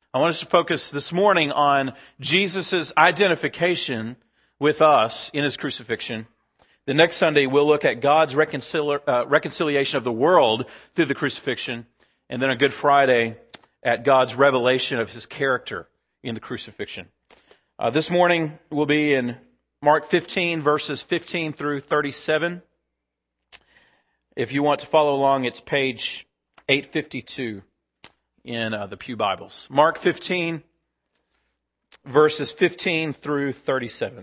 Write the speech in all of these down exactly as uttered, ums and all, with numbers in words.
I want us to focus this morning on Jesus' identification with us in his crucifixion. The next Sunday, we'll look at God's reconcili- uh, reconciliation of the world through the crucifixion. And then on Good Friday, at God's revelation of his character in the crucifixion. Uh, this morning, we'll be in Mark fifteen, verses fifteen through thirty-seven. If you want to follow along, it's page eight fifty-two in uh, the Pew Bibles. Mark fifteen, verses fifteen through thirty-seven.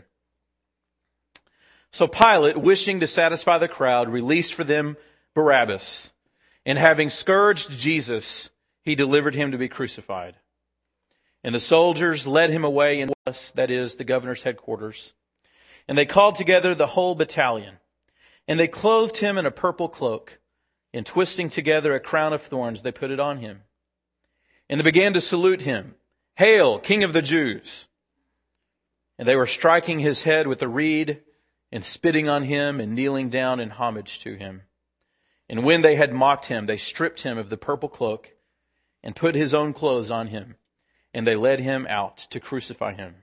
So Pilate, wishing to satisfy the crowd, released for them Barabbas, and having scourged Jesus, he delivered him to be crucified. And the soldiers led him away in Palace, that is, the governor's headquarters. And they called together the whole battalion. And they clothed him in a purple cloak, and twisting together a crown of thorns, they put it on him. And they began to salute him, "Hail, King of the Jews!" And they were striking his head with a reed, and spitting on him, and kneeling down in homage to him. And when they had mocked him, they stripped him of the purple cloak, and put his own clothes on him, and they led him out to crucify him.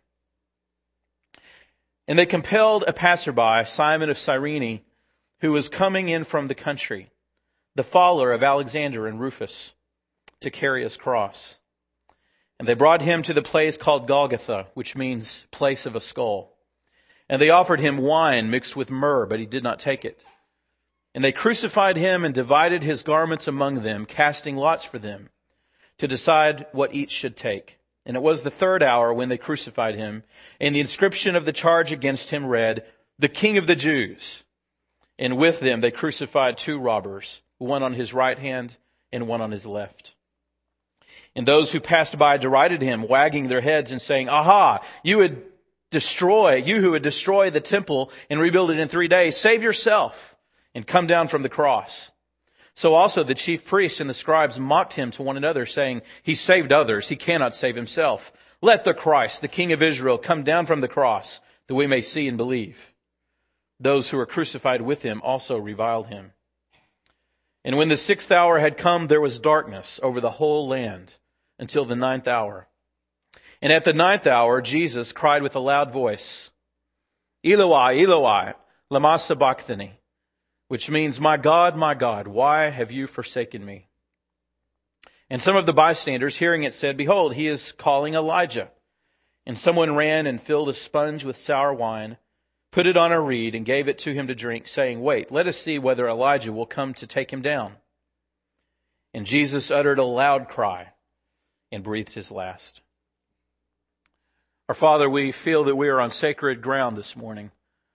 And they compelled a passerby, Simon of Cyrene, who was coming in from the country, the follower of Alexander and Rufus, to carry his cross. And they brought him to the place called Golgotha, which means place of a skull. And they offered him wine mixed with myrrh, but he did not take it. And they crucified him and divided his garments among them, casting lots for them, to decide what each should take. And it was the third hour when they crucified him, and the inscription of the charge against him read, "The King of the Jews." And with them they crucified two robbers, one on his right hand and one on his left. And those who passed by derided him, wagging their heads and saying, "Aha, you would destroy, you who would destroy the temple and rebuild it in three days, save yourself and come down from the cross." So also the chief priests and the scribes mocked him to one another, saying, "He saved others, he cannot save himself. Let the Christ, the King of Israel, come down from the cross, that we may see and believe." Those who were crucified with him also reviled him. And when the sixth hour had come, there was darkness over the whole land until the ninth hour. And at the ninth hour, Jesus cried with a loud voice, "Eloi, Eloi, lama sabachthani," which means, "My God, my God, why have you forsaken me?" And some of the bystanders, hearing it, said, "Behold, he is calling Elijah." And someone ran and filled a sponge with sour wine, put it on a reed, and gave it to him to drink, saying, "Wait, let us see whether Elijah will come to take him down." And Jesus uttered a loud cry and breathed his last. Our Father, we feel that we are on sacred ground this morning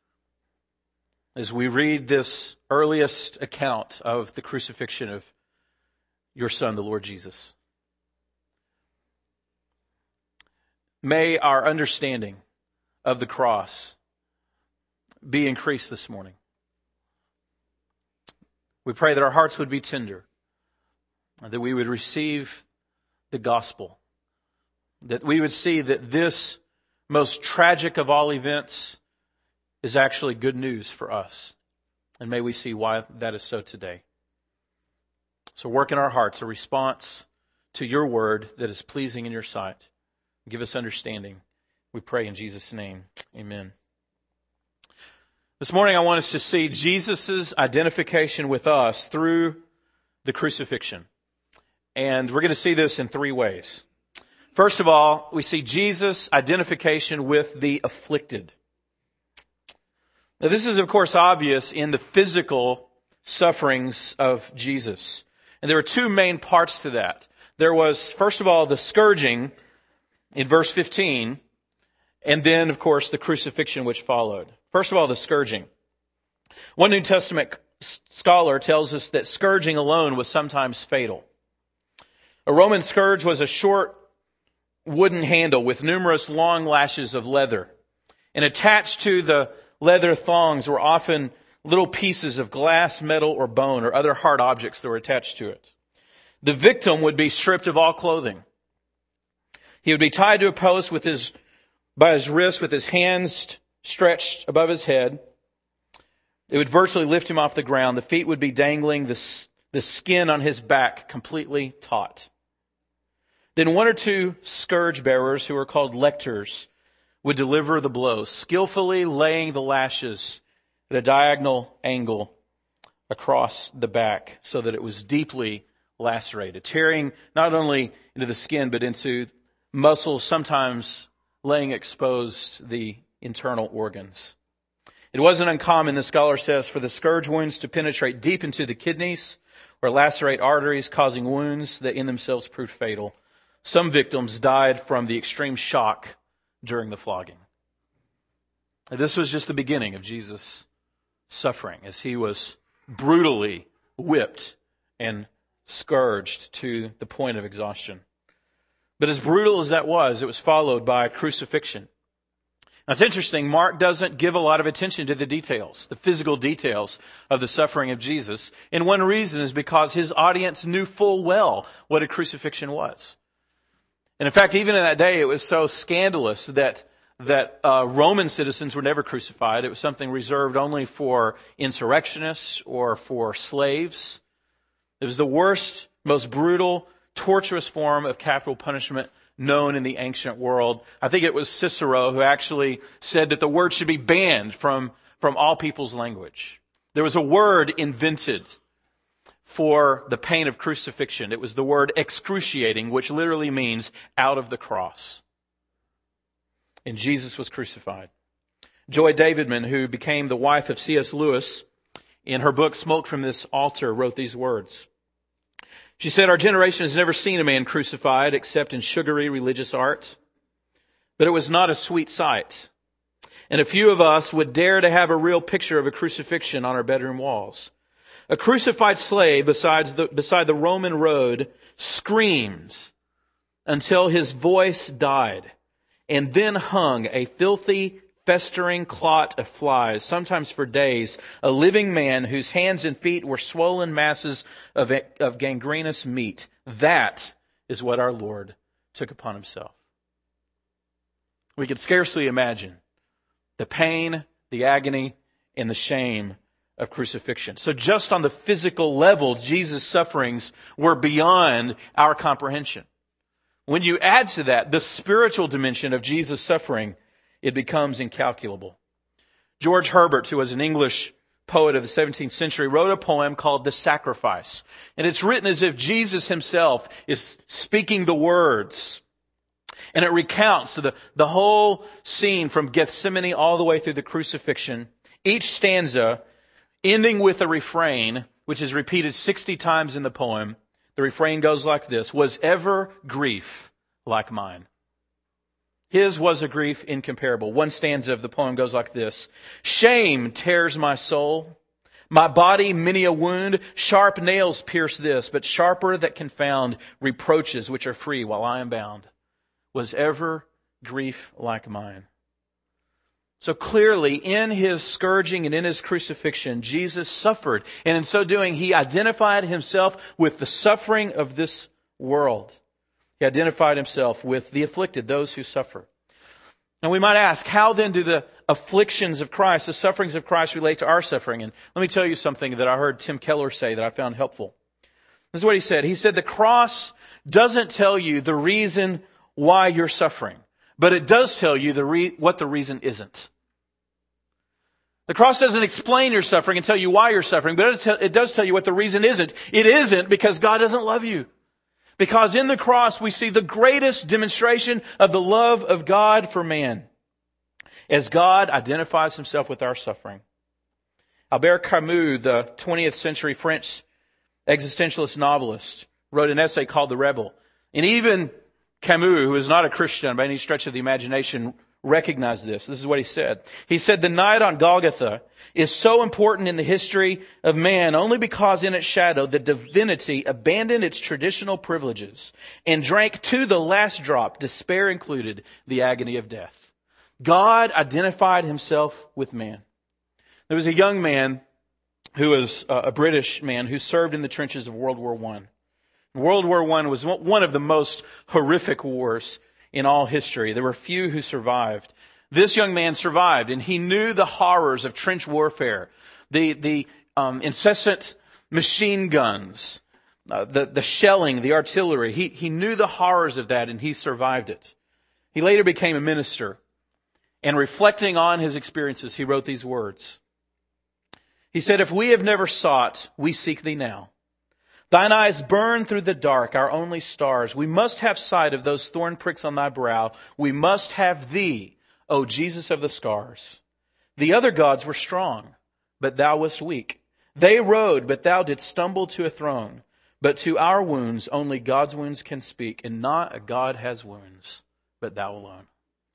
as we read this earliest account of the crucifixion of your Son, the Lord Jesus. May our understanding of the cross be increased this morning. We pray that our hearts would be tender, that we would receive the gospel, that we would see that this most tragic of all events is actually good news for us. And may we see why that is so today. So work in our hearts a response to your word that is pleasing in your sight. Give us understanding. We pray in Jesus' name. Amen. This morning I want us to see Jesus' identification with us through the crucifixion. And we're going to see this in three ways. First of all, we see Jesus' identification with the afflicted. Now, this is, of course, obvious in the physical sufferings of Jesus. And there are two main parts to that. There was, first of all, the scourging in verse fifteen, and then, of course, the crucifixion which followed. First of all, the scourging. One New Testament scholar tells us that scourging alone was sometimes fatal. A Roman scourge was a short wooden handle with numerous long lashes of leather. And attached to the leather thongs were often little pieces of glass, metal, or bone, or other hard objects that were attached to it. The victim would be stripped of all clothing. He would be tied to a post with his, by his wrist with his hands stretched above his head. It would virtually lift him off the ground. The feet would be dangling, the, the skin on his back completely taut. Then one or two scourge bearers, who are called lectors, would deliver the blows, skillfully laying the lashes at a diagonal angle across the back so that it was deeply lacerated, tearing not only into the skin but into muscles, sometimes laying exposed the internal organs. It wasn't uncommon, the scholar says, for the scourge wounds to penetrate deep into the kidneys or lacerate arteries, causing wounds that in themselves proved fatal. Some victims died from the extreme shock during the flogging. This was just the beginning of Jesus' suffering as he was brutally whipped and scourged to the point of exhaustion. But as brutal as that was, it was followed by crucifixion. Now it's interesting, Mark doesn't give a lot of attention to the details, the physical details of the suffering of Jesus. And one reason is because his audience knew full well what a crucifixion was. And in fact, even in that day, it was so scandalous that that uh, Roman citizens were never crucified. It was something reserved only for insurrectionists or for slaves. It was the worst, most brutal, torturous form of capital punishment known in the ancient world. I think it was Cicero who actually said that the word should be banned from, from all people's language. There was a word invented for the pain of crucifixion. It was the word excruciating, which literally means out of the cross. And Jesus was crucified. Joy Davidman, who became the wife of C S Lewis, in her book Smoke from This Altar, wrote these words. She said, "Our generation has never seen a man crucified except in sugary religious art, but it was not a sweet sight. And a few of us would dare to have a real picture of a crucifixion on our bedroom walls. A crucified slave besides the, beside the Roman road screamed until his voice died, and then hung a filthy, festering clot of flies, sometimes for days, a living man whose hands and feet were swollen masses of, of gangrenous meat. That is what our Lord took upon himself." We could scarcely imagine the pain, the agony, and the shame of crucifixion. So just on the physical level, Jesus' sufferings were beyond our comprehension. When you add to that the spiritual dimension of Jesus' suffering, it becomes incalculable. George Herbert, who was an English poet of the seventeenth century, wrote a poem called The Sacrifice. And it's written as if Jesus himself is speaking the words. And it recounts the, the whole scene from Gethsemane all the way through the crucifixion. Each stanza ending with a refrain, which is repeated sixty times in the poem. The refrain goes like this: "Was ever grief like mine?" His was a grief incomparable. One stanza of the poem goes like this: "Shame tears my soul, my body many a wound, sharp nails pierce this, but sharper that confound reproaches which are free while I am bound. Was ever grief like mine?" So clearly, in his scourging and in his crucifixion, Jesus suffered. And in so doing, he identified himself with the suffering of this world. He identified himself with the afflicted, those who suffer. And we might ask, how then do the afflictions of Christ, the sufferings of Christ, relate to our suffering? And let me tell you something that I heard Tim Keller say that I found helpful. This is what he said. He said, the cross doesn't tell you the reason why you're suffering, but it does tell you the re- what the reason isn't. The cross doesn't explain your suffering and tell you why you're suffering, but it, te- it does tell you what the reason isn't. It isn't because God doesn't love you. Because in the cross we see the greatest demonstration of the love of God for man, as God identifies himself with our suffering. Albert Camus, the twentieth century French existentialist novelist, wrote an essay called The Rebel. And even Camus, who is not a Christian by any stretch of the imagination, recognized this. This is what he said. He said, "The night on Golgotha is so important in the history of man only because in its shadow the divinity abandoned its traditional privileges and drank to the last drop, despair included, the agony of death." God identified himself with man. There was a young man who was a British man who served in the trenches of World War One. World War One was one of the most horrific wars in all history. There were few who survived. This young man survived, and he knew the horrors of trench warfare, the the um, incessant machine guns, uh, the, the shelling, the artillery. He, he knew the horrors of that and he survived it. He later became a minister. And reflecting on his experiences, he wrote these words. He said, "If we have never sought, we seek thee now. Thine eyes burn through the dark, our only stars. We must have sight of those thorn pricks on thy brow. We must have thee, O Jesus of the scars. The other gods were strong, but thou wast weak. They rode, but thou didst stumble to a throne. But to our wounds, only God's wounds can speak, and not a God has wounds, but thou alone."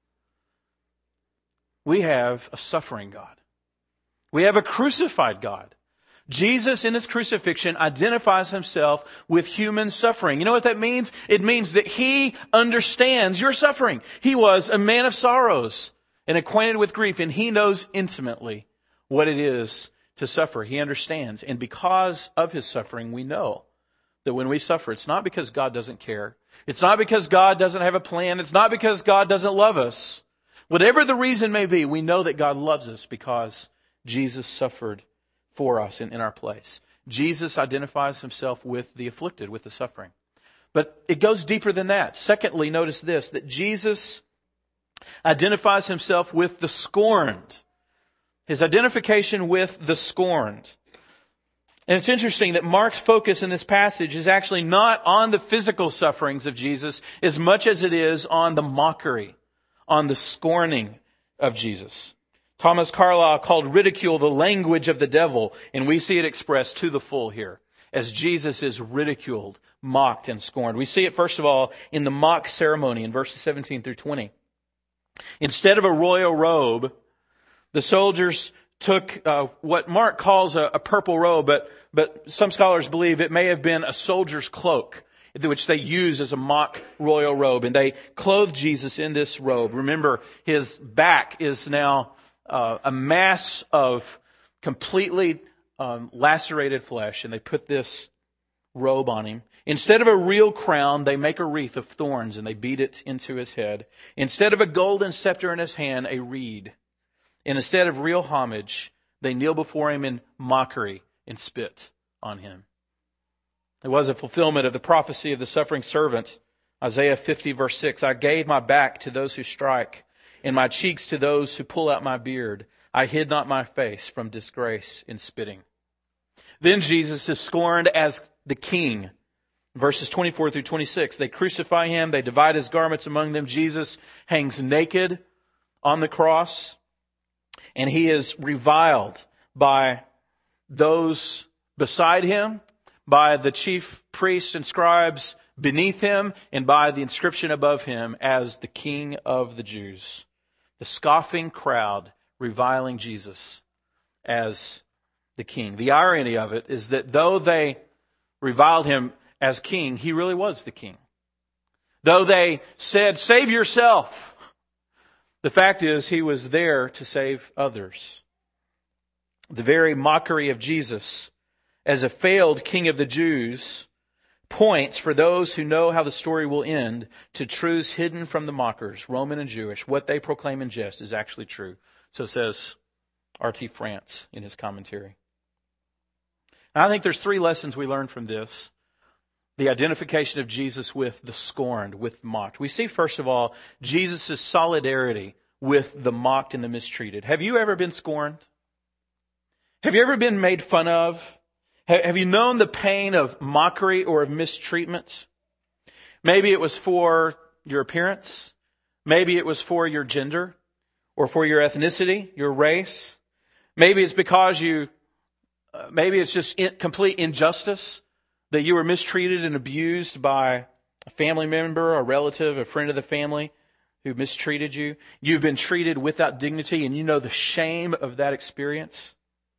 We have a suffering God. We have a crucified God. Jesus in his crucifixion identifies himself with human suffering. You know what that means? It means that he understands your suffering. He was a man of sorrows and acquainted with grief, and he knows intimately what it is to suffer. He understands. And because of his suffering, we know that when we suffer, it's not because God doesn't care. It's not because God doesn't have a plan. It's not because God doesn't love us. Whatever the reason may be, we know that God loves us because Jesus suffered for us in, in our place. Jesus identifies himself with the afflicted, with the suffering. But it goes deeper than that. Secondly, notice this, that Jesus identifies himself with the scorned. His identification with the scorned. And it's interesting that Mark's focus in this passage is actually not on the physical sufferings of Jesus as much as it is on the mockery, on the scorning of Jesus. Thomas Carlyle called ridicule the language of the devil, and we see it expressed to the full here, as Jesus is ridiculed, mocked, and scorned. We see it, first of all, in the mock ceremony in verses seventeen through twenty. Instead of a royal robe, the soldiers took uh, what Mark calls a, a purple robe, but, but some scholars believe it may have been a soldier's cloak, which they use as a mock royal robe. And they clothed Jesus in this robe. Remember, his back is now uh, a mass of completely um, lacerated flesh. And they put this robe on him. Instead of a real crown, they make a wreath of thorns and they beat it into his head. Instead of a golden scepter in his hand, a reed. And instead of real homage, they kneel before him in mockery and spit on him. It was a fulfillment of the prophecy of the suffering servant. Isaiah fifty verse six, "I gave my back to those who strike, and my cheeks to those who pull out my beard. I hid not my face from disgrace in spitting." Then Jesus is scorned as the king. Verses twenty-four through twenty-six, they crucify him, they divide his garments among them. Jesus hangs naked on the cross, and he is reviled by those beside him, by the chief priests and scribes beneath him, and by the inscription above him as the King of the Jews. The scoffing crowd reviling Jesus as the king. The irony of it is that though they reviled him as king, he really was the king. Though they said, "Save yourself," the fact is he was there to save others. The very mockery of Jesus as a failed king of the Jews points, for those who know how the story will end, to truths hidden from the mockers, Roman and Jewish. What they proclaim in jest is actually true. So says R T France in his commentary. And I think there's three lessons we learn from this. The identification of Jesus with the scorned, with mocked. We see, first of all, Jesus' solidarity with the mocked and the mistreated. Have you ever been scorned? Have you ever been made fun of? Have you known the pain of mockery or of mistreatment? Maybe it was for your appearance. Maybe it was for your gender or for your ethnicity, your race. Maybe it's because you, uh, maybe it's just in, complete injustice that you were mistreated and abused by a family member, a relative, a friend of the family who mistreated you. You've been treated without dignity and you know the shame of that experience.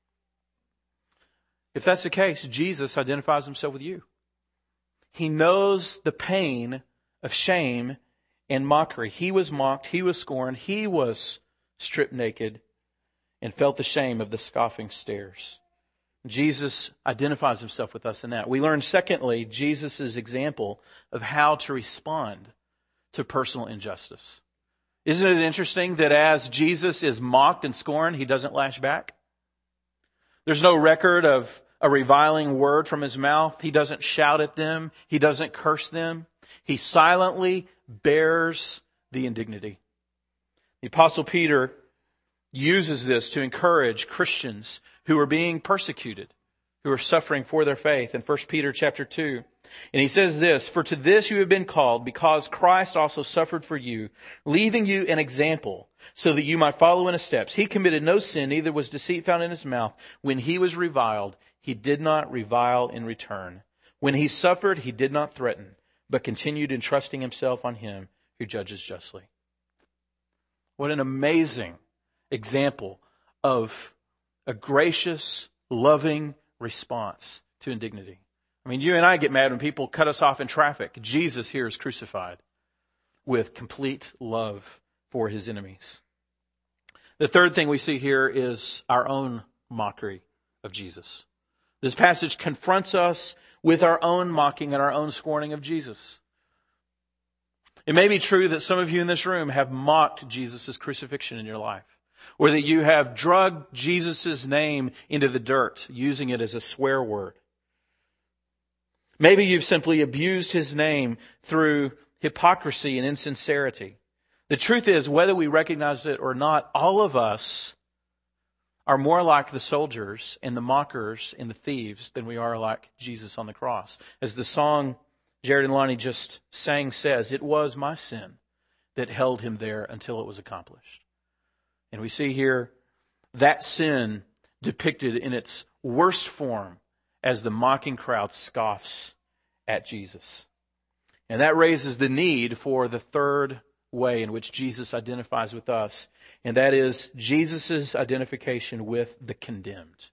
If that's the case, Jesus identifies himself with you. He knows the pain of shame and mockery. He was mocked. He was scorned. He was stripped naked and felt the shame of the scoffing stares. Jesus identifies himself with us in that. We learn, secondly, Jesus' example of how to respond to personal injustice. Isn't it interesting that as Jesus is mocked and scorned, he doesn't lash back? There's no record of, a reviling word from his mouth. He doesn't shout at them. He doesn't curse them. He silently bears the indignity. The Apostle Peter uses this to encourage Christians who are being persecuted, who are suffering for their faith in First Peter chapter two. And he says this, "For to this you have been called, because Christ also suffered for you, leaving you an example, so that you might follow in his steps. He committed no sin, neither was deceit found in his mouth. When he was reviled, he did not revile in return. When he suffered, he did not threaten, but continued entrusting himself on him who judges justly." What an amazing example of a gracious, loving response to indignity. I mean, you and I get mad when people cut us off in traffic. Jesus here is crucified with complete love for his enemies. The third thing we see here is our own mockery of Jesus. This passage confronts us with our own mocking and our own scorning of Jesus. It may be true that some of you in this room have mocked Jesus' crucifixion in your life, or that you have drugged Jesus' name into the dirt, using it as a swear word. Maybe you've simply abused his name through hypocrisy and insincerity. The truth is, whether we recognize it or not, all of us are more like the soldiers and the mockers and the thieves than we are like Jesus on the cross. As the song Jared and Lonnie just sang says, "It was my sin that held him there until it was accomplished." And we see here that sin depicted in its worst form as the mocking crowd scoffs at Jesus. And that raises the need for the third way in which Jesus identifies with us, and that is Jesus' identification with the condemned.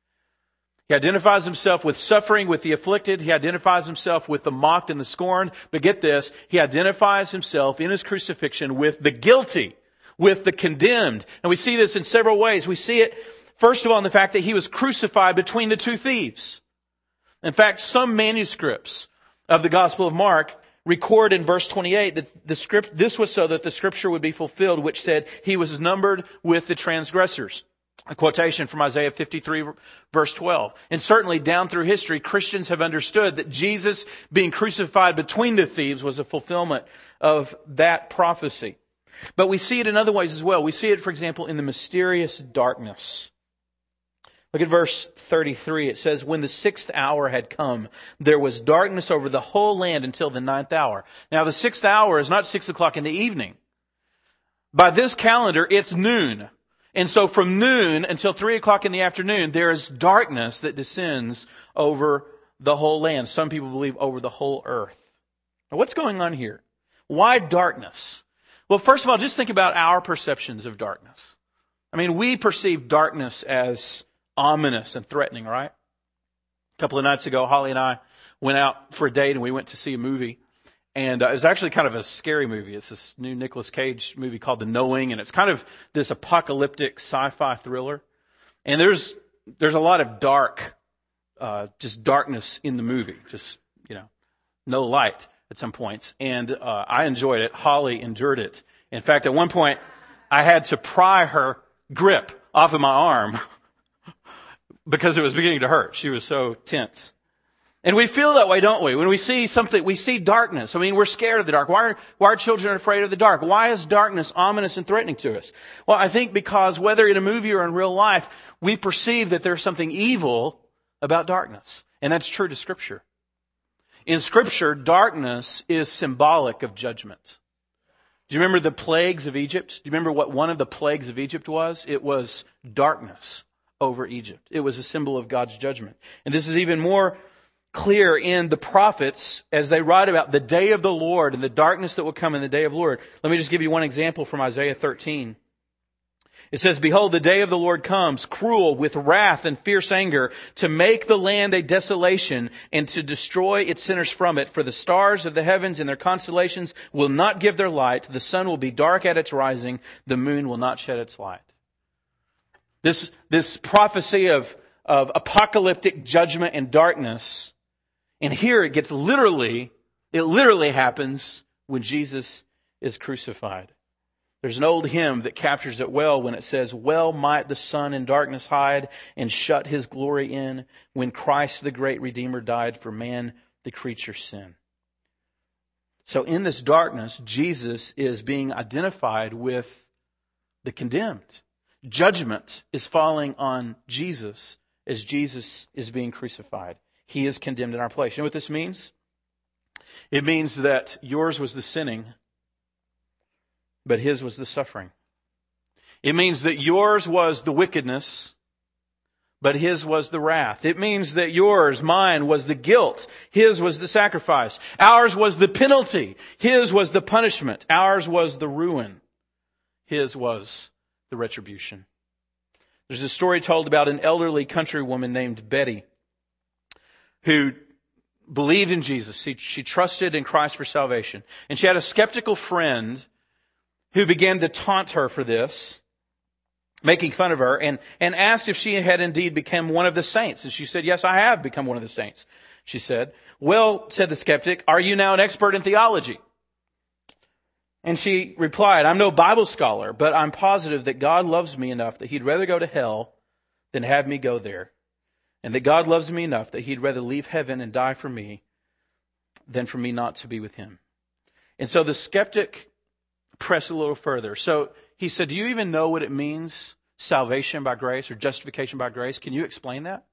He identifies himself with suffering, with the afflicted. He identifies himself with the mocked and the scorned. But get this, he identifies himself in his crucifixion with the guilty, with the condemned. And we see this in several ways. We see it, first of all, in the fact that he was crucified between the two thieves. In fact, some manuscripts of the Gospel of Mark record in verse twenty-eight that the script, this was so that the scripture would be fulfilled, which said he was numbered with the transgressors. A quotation from Isaiah fifty-three, verse twelve. And certainly down through history, Christians have understood that Jesus being crucified between the thieves was a fulfillment of that prophecy. But we see it in other ways as well. We see it, for example, in the mysterious darkness. Look at verse thirty-three. It says, "When the sixth hour had come, there was darkness over the whole land until the ninth hour." Now, the sixth hour is not six o'clock in the evening. By this calendar, it's noon. And so from noon until three o'clock in the afternoon, there is darkness that descends over the whole land. Some people believe over the whole earth. Now, what's going on here? Why darkness? Well, first of all, just think about our perceptions of darkness. I mean, we perceive darkness as ominous and threatening, right? A couple of nights ago, Holly and I went out for a date and we went to see a movie. And uh, it was actually kind of a scary movie. It's this new Nicolas Cage movie called The Knowing, and it's kind of this apocalyptic sci-fi thriller. And there's there's a lot of dark, uh, just darkness in the movie, just, you know, no light at some points. And uh, I enjoyed it. Holly endured it. In fact, at one point, I had to pry her grip off of my arm because it was beginning to hurt. She was so tense. And we feel that way, don't we? When we see something, we see darkness. I mean, we're scared of the dark. Why are, why are children afraid of the dark? Why is darkness ominous and threatening to us? Well, I think because whether in a movie or in real life, we perceive that there's something evil about darkness. And that's true to Scripture. In Scripture, darkness is symbolic of judgment. Do you remember the plagues of Egypt? Do you remember what one of the plagues of Egypt was? It was darkness over Egypt. It was a symbol of God's judgment. And this is even more clear in the prophets as they write about the day of the Lord and the darkness that will come in the day of the Lord. Let me just give you one example from Isaiah thirteen. It says, "Behold, the day of the Lord comes, cruel with wrath and fierce anger, to make the land a desolation and to destroy its sinners from it. For the stars of the heavens and their constellations will not give their light. The sun will be dark at its rising. The moon will not shed its light." This, this prophecy of, of apocalyptic judgment and darkness. And here it gets literally, it literally happens when Jesus is crucified. There's an old hymn that captures it well when it says, well might the sun in darkness hide and shut his glory in when Christ the great Redeemer died for man, the creature's sin. So in this darkness, Jesus is being identified with the condemned. Judgment is falling on Jesus as Jesus is being crucified. He is condemned in our place. You know what this means? It means that yours was the sinning, but his was the suffering. It means that yours was the wickedness, but his was the wrath. It means that yours, mine, was the guilt. His was the sacrifice. Ours was the penalty. His was the punishment. Ours was the ruin. His was the retribution. There's a story told about an elderly country woman named Betty who believed in Jesus. She, she trusted in Christ for salvation. And she had a skeptical friend who began to taunt her for this, making fun of her, and, and asked if she had indeed become one of the saints. And she said, yes, I have become one of the saints, she said. Well, said the skeptic, are you now an expert in theology? And she replied, I'm no Bible scholar, but I'm positive that God loves me enough that he'd rather go to hell than have me go there. And that God loves me enough that he'd rather leave heaven and die for me than for me not to be with him. And so the skeptic pressed a little further. So he said, do you even know what it means, salvation by grace or justification by grace? Can you explain that?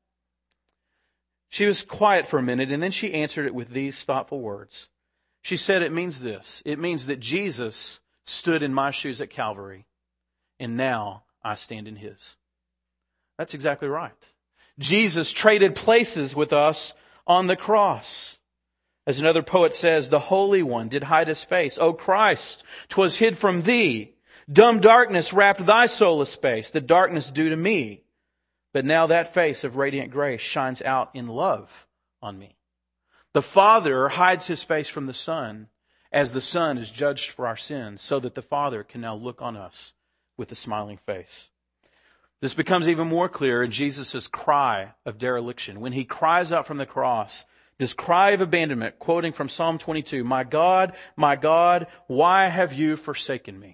She was quiet for a minute, and then she answered it with these thoughtful words. She said, it means this. It means that Jesus stood in my shoes at Calvary, and now I stand in his. That's exactly right. Jesus traded places with us on the cross. As another poet says, the Holy One did hide his face. O Christ, 'twas hid from thee. Dumb darkness wrapped thy soul a space, the darkness due to me. But now that face of radiant grace shines out in love on me. The Father hides his face from the Son as the Son is judged for our sins, so that the Father can now look on us with a smiling face. This becomes even more clear in Jesus' cry of dereliction. When he cries out from the cross, this cry of abandonment, quoting from Psalm twenty-two, my God, my God, why have you forsaken me?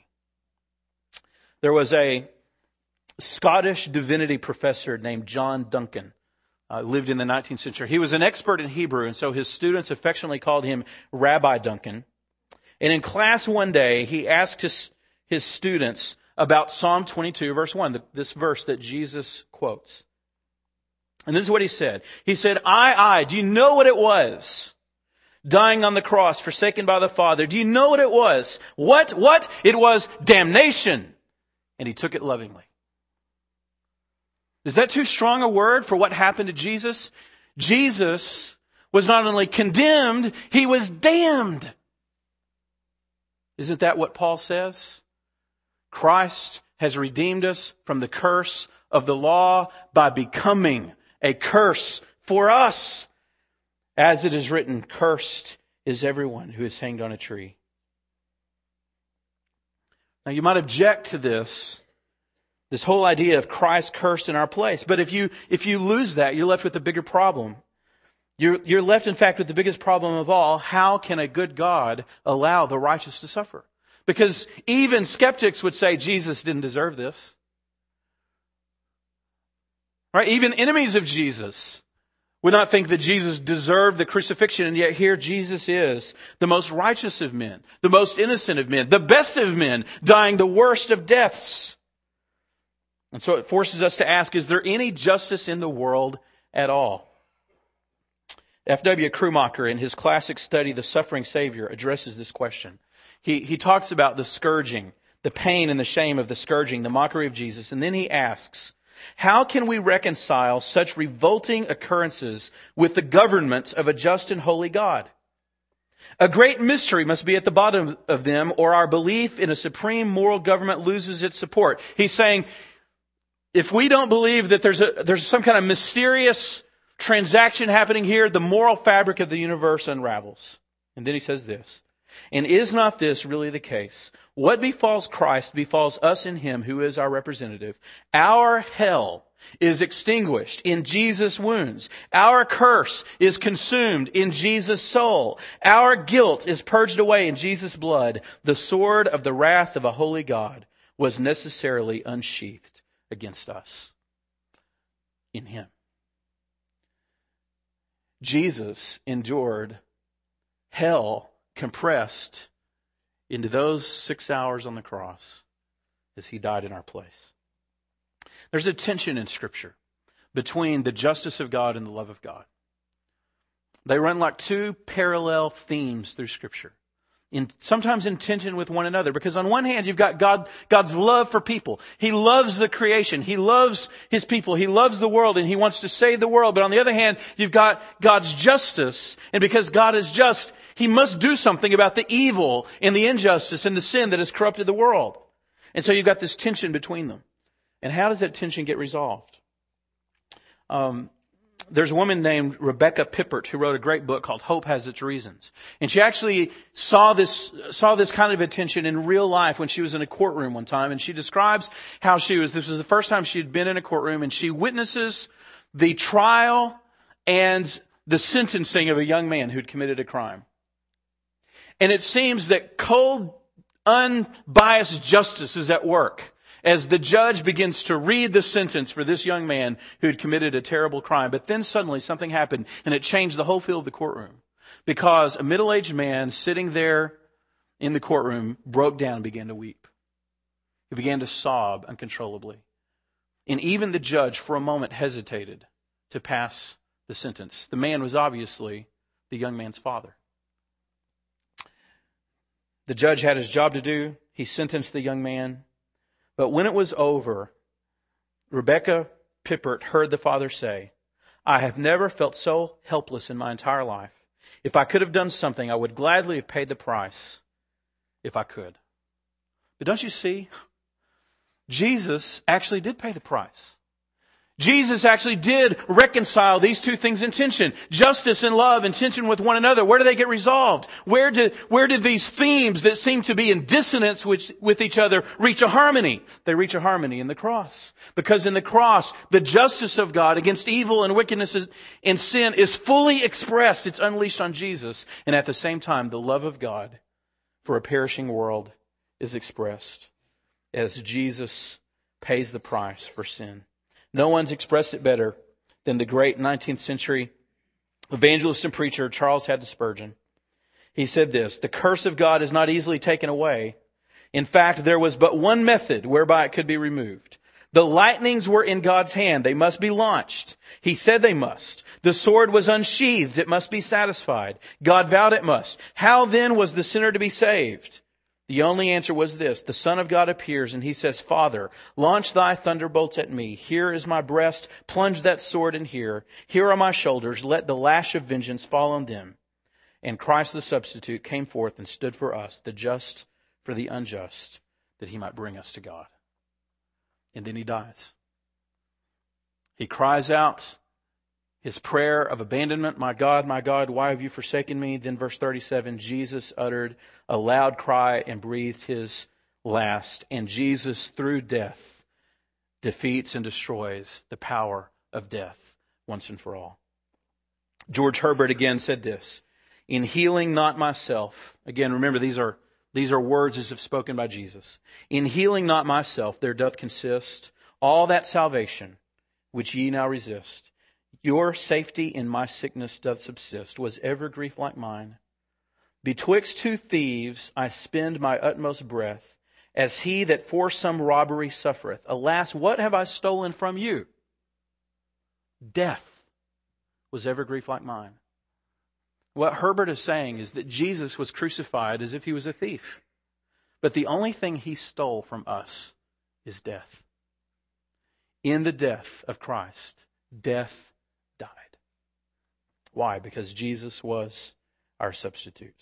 There was a Scottish divinity professor named John Duncan, uh, lived in the nineteenth century. He was an expert in Hebrew, and so his students affectionately called him Rabbi Duncan. And in class one day, he asked his, his students about Psalm twenty-two, verse one, this verse that Jesus quotes. And this is what he said. He said, I, I, do you know what it was? Dying on the cross, forsaken by the Father. Do you know what it was? What? What? It was damnation. And he took it lovingly. Is that too strong a word for what happened to Jesus? Jesus was not only condemned, he was damned. Isn't that what Paul says? Christ has redeemed us from the curse of the law by becoming a curse for us. As it is written, cursed is everyone who is hanged on a tree. Now you might object to this, this whole idea of Christ cursed in our place. But if you, if you lose that, you're left with a bigger problem. You're, you're left, in fact, with the biggest problem of all. How can a good God allow the righteous to suffer? Because even skeptics would say Jesus didn't deserve this. Right? Even enemies of Jesus would not think that Jesus deserved the crucifixion, and yet here Jesus is, the most righteous of men, the most innocent of men, the best of men, dying the worst of deaths. And so it forces us to ask, is there any justice in the world at all? F W Krummacher, in his classic study, The Suffering Savior, addresses this question. He, he talks about the scourging, the pain and the shame of the scourging, the mockery of Jesus, and then he asks, how can we reconcile such revolting occurrences with the government of a just and holy God? A great mystery must be at the bottom of them, or our belief in a supreme moral government loses its support. He's saying, if we don't believe that there's a, there's some kind of mysterious transaction happening here, the moral fabric of the universe unravels. And then he says this, And is not this really the case? What befalls Christ befalls us in him who is our representative. Our hell is extinguished in Jesus' wounds. Our curse is consumed in Jesus' soul. Our guilt is purged away in Jesus' blood. The sword of the wrath of a holy God was necessarily unsheathed against us in him. Jesus endured hell compressed into those six hours on the cross as he died in our place. There's a tension in Scripture between the justice of God and the love of God. They run like two parallel themes through Scripture, in, sometimes in tension with one another. Because on one hand, you've got God, God's love for people. He loves the creation. He loves His people. He loves the world, and He wants to save the world. But on the other hand, you've got God's justice. And because God is just, He must do something about the evil and the injustice and the sin that has corrupted the world. And so you've got this tension between them. And how does that tension get resolved? Um, there's a woman named Rebecca Pippert who wrote a great book called Hope Has Its Reasons. And she actually saw this, saw this kind of a tension in real life when she was in a courtroom one time. And she describes how she was, this was the first time she had been in a courtroom, and she witnesses the trial and the sentencing of a young man who'd committed a crime. And it seems that cold, unbiased justice is at work as the judge begins to read the sentence for this young man who had committed a terrible crime. But then suddenly something happened, and it changed the whole feel of the courtroom. Because a middle-aged man sitting there in the courtroom broke down and began to weep. He began to sob uncontrollably. And even the judge, for a moment, hesitated to pass the sentence. The man was obviously the young man's father. The judge had his job to do. He sentenced the young man. But when it was over, Rebecca Pippert heard the father say, "I have never felt so helpless in my entire life. If I could have done something, I would gladly have paid the price if I could." But don't you see? Jesus actually did pay the price. Jesus actually did reconcile these two things in tension. Justice and love in tension with one another. Where do they get resolved? Where did, where did these themes that seem to be in dissonance with, with each other reach a harmony? They reach a harmony in the cross. Because in the cross, the justice of God against evil and wickedness and sin is fully expressed. It's unleashed on Jesus. And at the same time, the love of God for a perishing world is expressed as Jesus pays the price for sin. No one's expressed it better than the great nineteenth century evangelist and preacher Charles Haddon Spurgeon. He said this, "The curse of God is not easily taken away. In fact, there was but one method whereby it could be removed. The lightnings were in God's hand. They must be launched. He said they must. The sword was unsheathed. It must be satisfied. God vowed it must. How then was the sinner to be saved? The only answer was this. The Son of God appears and He says, 'Father, launch thy thunderbolts at me. Here is my breast. Plunge that sword in here. Here are my shoulders. Let the lash of vengeance fall on them.' And Christ the substitute came forth and stood for us, the just for the unjust, that He might bring us to God." And then He dies. He cries out His prayer of abandonment, "My God, my God, why have you forsaken me?" Then verse thirty-seven, Jesus uttered a loud cry and breathed His last. And Jesus, through death, defeats and destroys the power of death once and for all. George Herbert again said this, "In healing not myself," again, remember these are, these are words as if spoken by Jesus. "In healing not myself, there doth consist all that salvation which ye now resist. Your safety in my sickness doth subsist. Was ever grief like mine? Betwixt two thieves I spend my utmost breath, as he that for some robbery suffereth. Alas, what have I stolen from you? Death. Was ever grief like mine?" What Herbert is saying is that Jesus was crucified as if He was a thief. But the only thing He stole from us is death. In the death of Christ, death died. Why? Because Jesus was our substitute.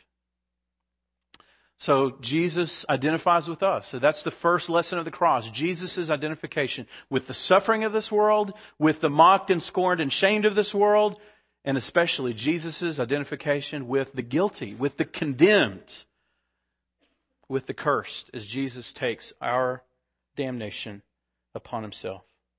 So Jesus identifies with us. So that's the first lesson of the cross. Jesus' identification with the suffering of this world, with the mocked and scorned and shamed of this world, and especially Jesus' identification with the guilty, with the condemned with the cursed as Jesus takes our damnation upon himself.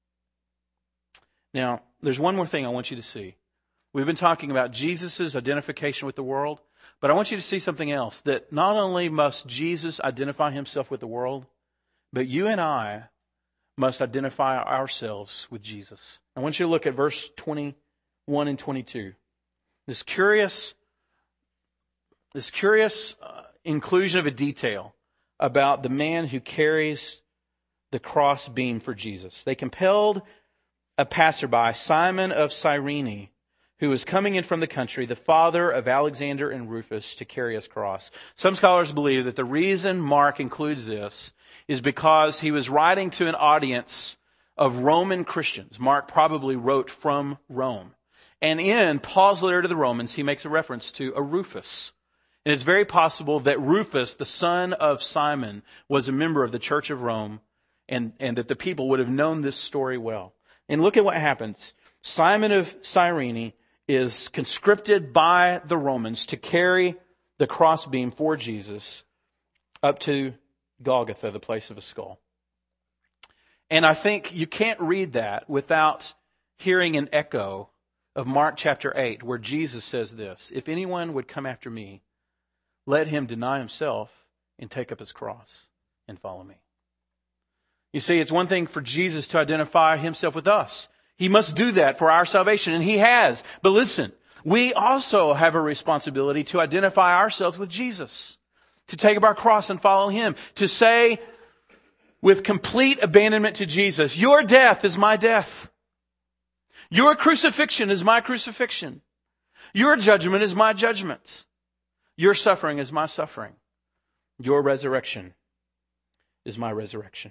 Now, there's one more thing I want you to see. We've been talking about Jesus' identification with the world, but I want you to see something else, that not only must Jesus identify himself with the world, but you and I must identify ourselves with Jesus. I want you to look at verse twenty-one and twenty-two. This curious, this curious uh, inclusion of a detail about the man who carries the cross beam for Jesus. They compelled a passerby, Simon of Cyrene, who was coming in from the country, the father of Alexander and Rufus, to carry his cross. Some scholars believe that the reason Mark includes this is because he was writing to an audience of Roman Christians. Mark probably wrote from Rome. And in Paul's letter to the Romans, he makes a reference to a Rufus. And it's very possible that Rufus, the son of Simon, was a member of the Church of Rome, and, and that the people would have known this story well. And look at what happens. Simon of Cyrene is conscripted by the Romans to carry the crossbeam for Jesus up to Golgotha, the place of a skull. And I think you can't read that without hearing an echo of Mark chapter eight, where Jesus says this: if anyone would come after me, let him deny himself and take up his cross and follow me. You see, it's one thing for Jesus to identify himself with us. He must do that for our salvation, and he has. But listen, we also have a responsibility to identify ourselves with Jesus, to take up our cross and follow him, to say with complete abandonment to Jesus, your death is my death. Your crucifixion is my crucifixion. Your judgment is my judgment. Your suffering is my suffering. Your resurrection is my resurrection.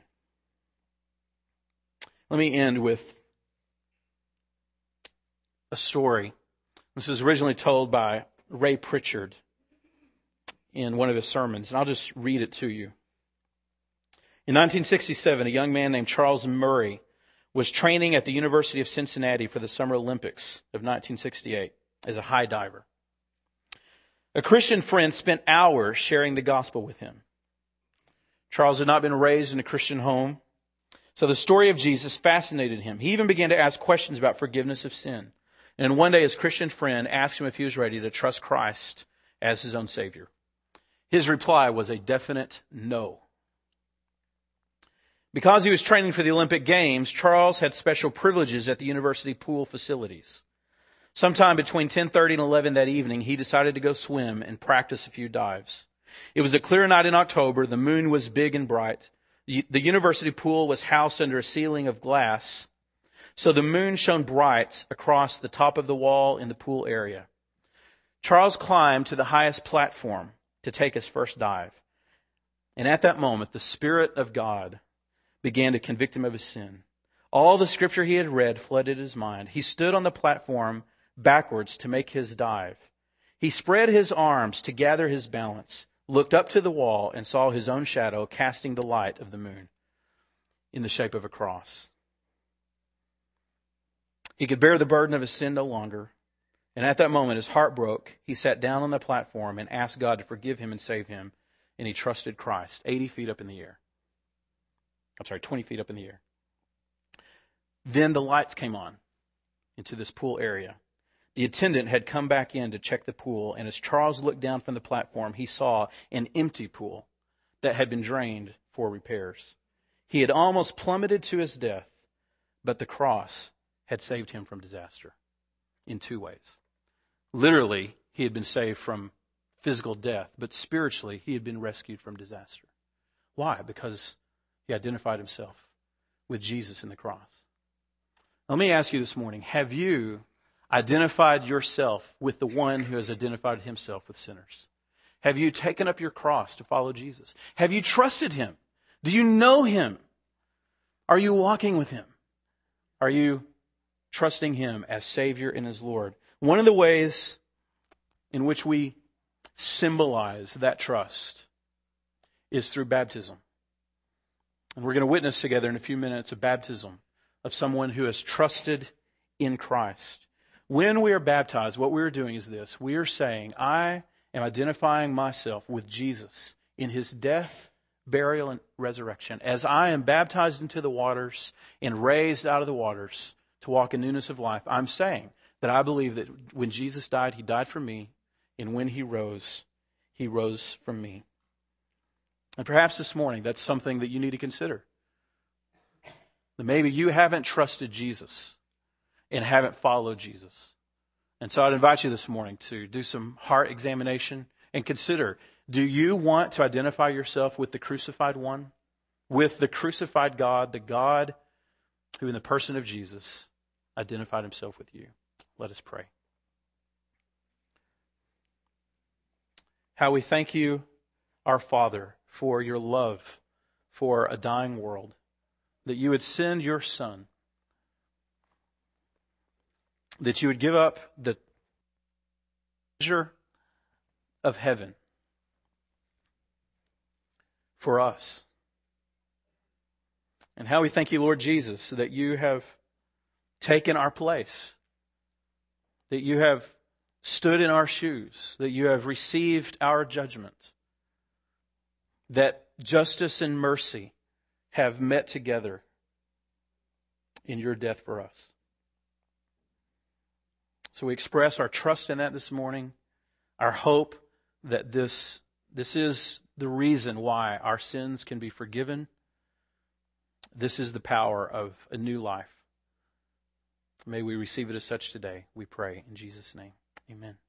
Let me end with a story. This was originally told by Ray Pritchard in one of his sermons, and I'll just read it to you. In nineteen sixty-seven, a young man named Charles Murray was training at the University of Cincinnati for the Summer Olympics of nineteen sixty-eight as a high diver. A Christian friend spent hours sharing the gospel with him. Charles had not been raised in a Christian home, so the story of Jesus fascinated him. He even began to ask questions about forgiveness of sin. And one day his Christian friend asked him if he was ready to trust Christ as his own Savior. His reply was a definite no. Because he was training for the Olympic Games, Charles had special privileges at the university pool facilities. Sometime between ten thirty and eleven that evening, he decided to go swim and practice a few dives. It was a clear night in October. The moon was big and bright. The university pool was housed under a ceiling of glass, so the moon shone bright across the top of the wall in the pool area. Charles climbed to the highest platform to take his first dive. And at that moment, the Spirit of God began to convict him of his sin. All the scripture he had read flooded his mind. He stood on the platform backwards to make his dive. He spread his arms to gather his balance, looked up to the wall, and saw his own shadow casting the light of the moon in the shape of a cross. He could bear the burden of his sin no longer. And at that moment, his heart broke. He sat down on the platform and asked God to forgive him and save him. And he trusted Christ, eighty feet up in the air. I'm sorry, twenty feet up in the air. Then the lights came on into this pool area. The attendant had come back in to check the pool, and as Charles looked down from the platform, he saw an empty pool that had been drained for repairs. He had almost plummeted to his death, but the cross had saved him from disaster in two ways. Literally, he had been saved from physical death, but spiritually, he had been rescued from disaster. Why? Because he identified himself with Jesus in the cross. Let me ask you this morning, have you identified yourself with the one who has identified himself with sinners? Have you taken up your cross to follow Jesus? Have you trusted him? Do you know him? Are you walking with him? Are you trusting him as Savior and as Lord? One of the ways in which we symbolize that trust is through baptism. And we're going to witness together in a few minutes a baptism of someone who has trusted in Christ. When we are baptized, what we are doing is this. We are saying, I am identifying myself with Jesus in his death, burial, and resurrection. As I am baptized into the waters and raised out of the waters to walk in newness of life, I'm saying that I believe that when Jesus died, he died for me, and when he rose, he rose from me. And perhaps this morning, that's something that you need to consider. That maybe you haven't trusted Jesus and haven't followed Jesus. And so I'd invite you this morning to do some heart examination and consider, do you want to identify yourself with the crucified one? With the crucified God, the God who in the person of Jesus identified himself with you? Let us pray. How we thank you, our Father, for your love for a dying world, that you would send your Son, that you would give up the treasure of heaven for us. And how we thank you, Lord Jesus, that you have taken our place, that you have stood in our shoes, that you have received our judgment, that justice and mercy have met together in your death for us. So we express our trust in that this morning, our hope that this, this is the reason why our sins can be forgiven. This is the power of a new life. May we receive it as such today, we pray in Jesus' name. Amen.